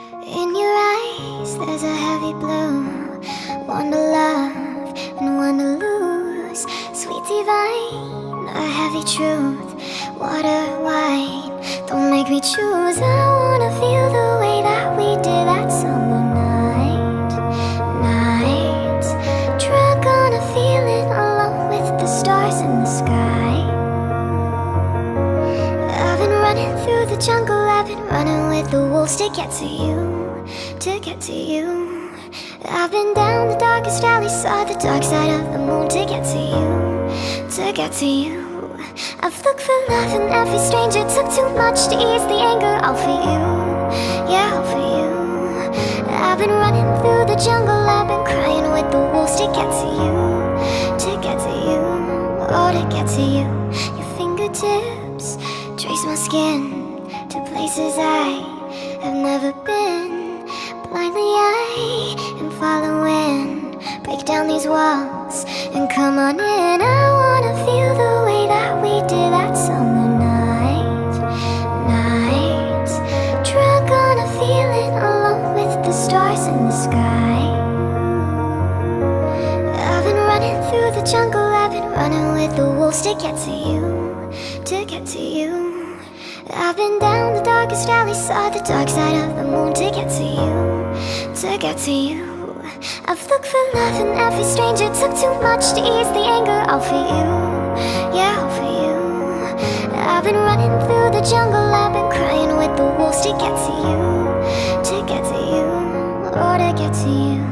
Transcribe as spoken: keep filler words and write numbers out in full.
In your eyes, there's a heavy blue. One to love and one to lose. Sweet divine, a heavy truth. Water, wine, don't make me choose. I wanna feel the way that we did that summer night. Night, drunk on a feeling, alone with the stars in the sky. I've been running through the jungle, I've been running with the wolves to get to you, to get to you. I've been down the darkest alley, saw the dark side of the moon to get to you, to get to you. I've looked for love in every stranger, took too much to ease the anger. All for you, yeah, all for you. I've been running through the jungle, I've been crying with the wolves to get to you, to get to you, oh, to get to you. Your fingertips trace my skin to places I have never been. Blindly I am following. Break down these walls and come on in. I wanna feel the way that we did that summer night. Night, drunk on a feeling, alone with the stars in the sky. I've been running through the jungle, I've been running with the wolves to get to you, to get to you. I've been down the darkest alley, saw the dark side of the moon to get to you, to get to you. I've looked for love in every stranger, took too much to ease the anger. All for you, yeah, all for you. I've been running through the jungle, I've been crying with the wolves to get to you, to get to you, oh, to get to you.